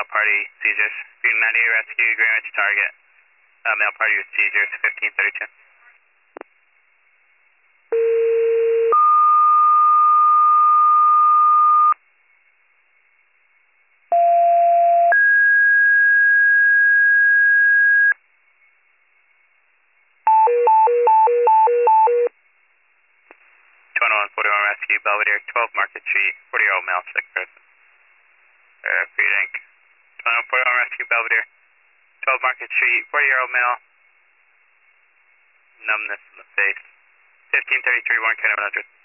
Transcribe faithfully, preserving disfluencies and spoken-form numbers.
male party seizures. Green ninety rescue, Greenwich target. Uh, male party with seizures, fifteen thirty-two. twenty-one forty-one rescue, Belvedere, twelve Market Street, forty year old male, sick person. Uh, Freed Inc. twenty-one forty-one rescue, Belvedere, twelve Market Street, forty year old male. Numbness in the face. fifteen thirty-three, one K one hundred.